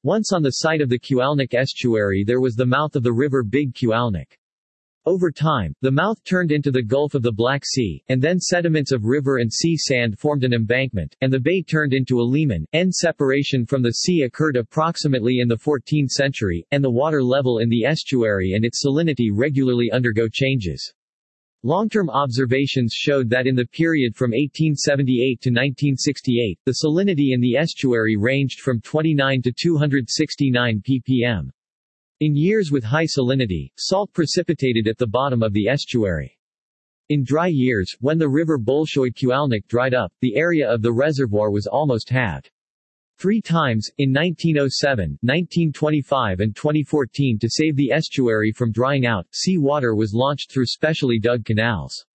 Once on the site of the Kualnik estuary there was the mouth of the river Big Kualnik. Over time, the mouth turned into the Gulf of the Black Sea, and then sediments of river and sea sand formed an embankment, and the bay turned into a liman. Separation from the sea occurred approximately in the 14th century, and the water level in the estuary and its salinity regularly undergo changes. Long-term observations showed that in the period from 1878 to 1968, the salinity in the estuary ranged from 29 to 269 ppm. In years with high salinity, salt precipitated at the bottom of the estuary. In dry years, when the river Bolshoy Kualnik dried up, the area of the reservoir was almost halved. 3 times, in 1907, 1925 and 2014 to save the estuary from drying out, sea water was launched through specially dug canals.